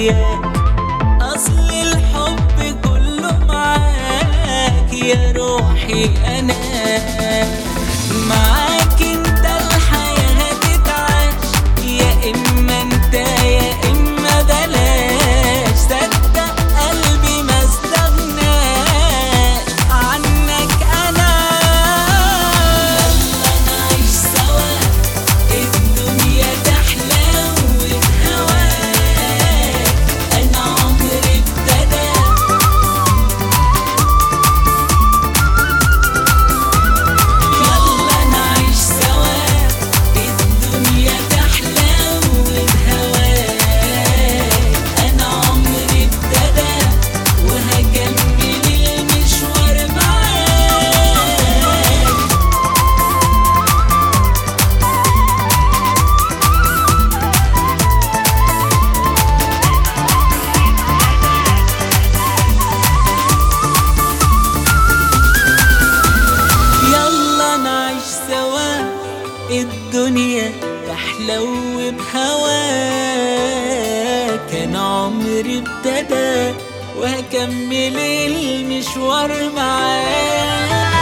وياك، أصل الحب كله معاك يا روحي أنا. معاك انت الحياة هتتعاش، يا إما انت يا إما بلاش. صدق قلبي ما استغناش عنك أنا. يلا نعيش سوا الدنيا تحلى وبهواك، أنا عمري ابتدى. يلا نعيش سوا الدنيا تحلى وبهواك، أنا عمري ابتدى وهكمل المشوار معاك. يلا نعيش سوا الدنيا تحلو بهواك، انا عمري ابتدى وهكمل المشوار معاك.